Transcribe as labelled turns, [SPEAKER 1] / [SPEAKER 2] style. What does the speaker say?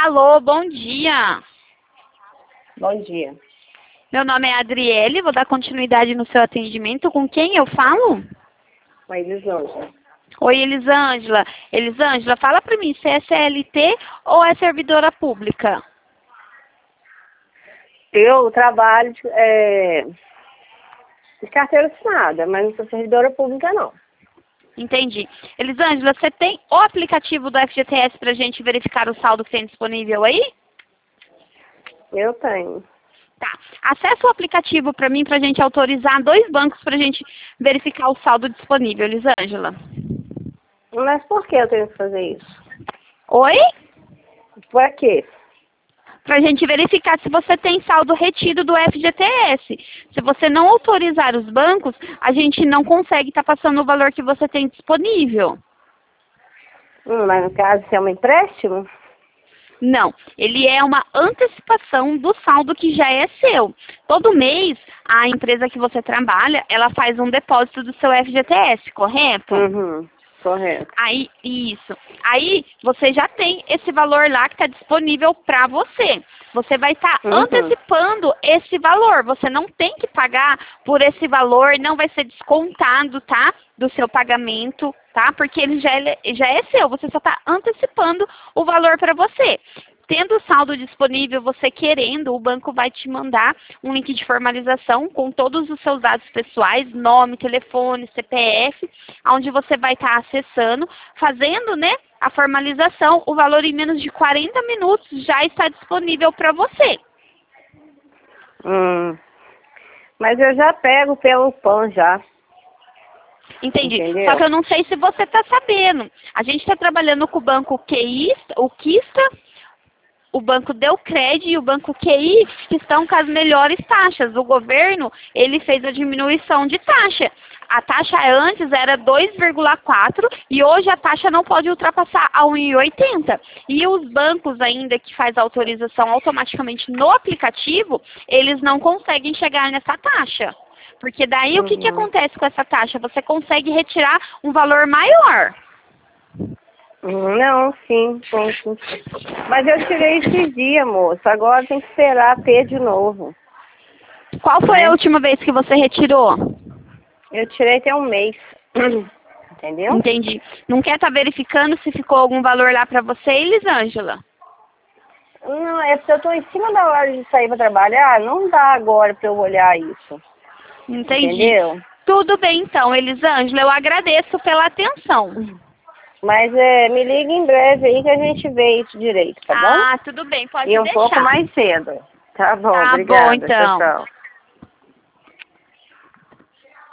[SPEAKER 1] Alô, bom dia.
[SPEAKER 2] Bom dia.
[SPEAKER 1] Meu nome é Adriele, vou dar continuidade no seu atendimento. Com quem eu falo?
[SPEAKER 2] Oi, Elisângela.
[SPEAKER 1] Oi, Elisângela. Elisângela, fala pra mim, você é CLT ou é servidora pública?
[SPEAKER 2] Eu trabalho de carteira assinada, mas não sou servidora pública, não.
[SPEAKER 1] Entendi. Elisângela, você tem o aplicativo do FGTS pra gente verificar o saldo que tem disponível aí?
[SPEAKER 2] Eu tenho.
[SPEAKER 1] Tá. Acessa o aplicativo pra mim pra gente autorizar 2 bancos pra gente verificar o saldo disponível, Elisângela.
[SPEAKER 2] Mas por que eu tenho que fazer isso?
[SPEAKER 1] Oi?
[SPEAKER 2] Por quê?
[SPEAKER 1] Para a gente verificar se você tem saldo retido do FGTS. Se você não autorizar os bancos, a gente não consegue estar passando o valor que você tem disponível.
[SPEAKER 2] Mas no caso, se é um empréstimo?
[SPEAKER 1] Não, ele é uma antecipação do saldo que já é seu. Todo mês, a empresa que você trabalha, ela faz um depósito do seu FGTS, correto?
[SPEAKER 2] Uhum, correto.
[SPEAKER 1] Aí, isso. Aí, você já tem esse valor lá que está disponível para você. Você vai estar antecipando esse valor. Você não tem que pagar por esse valor, não vai ser descontado, tá? Do seu pagamento, tá? Porque ele já é seu. Você só está antecipando o valor para você. Tendo o saldo disponível, você querendo, o banco vai te mandar um link de formalização com todos os seus dados pessoais, nome, telefone, CPF, onde você vai estar acessando, fazendo, né, a formalização. O valor em menos de 40 minutos já está disponível para você.
[SPEAKER 2] Mas eu já pego pelo PAN já.
[SPEAKER 1] Entendi.
[SPEAKER 2] Entendeu?
[SPEAKER 1] Só que eu não sei se você está sabendo. A gente está trabalhando com o banco o Quista, o Banco Deucred e o Banco QI, que estão com as melhores taxas. O governo, ele fez a diminuição de taxa. A taxa antes era 2,4 e hoje a taxa não pode ultrapassar a 1,80. E os bancos ainda que faz a autorização automaticamente no aplicativo, eles não conseguem chegar nessa taxa. Porque daí o que acontece com essa taxa? Você consegue retirar um valor maior.
[SPEAKER 2] Não, sim. Mas eu tirei esses dias, moço. Agora tem que esperar ter de novo.
[SPEAKER 1] Qual foi a última vez que você retirou?
[SPEAKER 2] Eu tirei tem um mês. Entendeu?
[SPEAKER 1] Entendi. Não quer estar verificando se ficou algum valor lá para você, Elisângela?
[SPEAKER 2] Não, é porque eu tô em cima da hora de sair para trabalhar. Não dá agora para eu olhar isso.
[SPEAKER 1] Entendi.
[SPEAKER 2] Entendeu?
[SPEAKER 1] Tudo bem então, Elisângela. Eu agradeço pela atenção.
[SPEAKER 2] Mas me liga em breve aí que a gente vê isso direito, tá bom?
[SPEAKER 1] Ah, tudo bem. Pode
[SPEAKER 2] E um
[SPEAKER 1] deixar.
[SPEAKER 2] pouco mais cedo. Tá bom,
[SPEAKER 1] Tá
[SPEAKER 2] obrigada.
[SPEAKER 1] bom, então.
[SPEAKER 2] Tchau, tchau.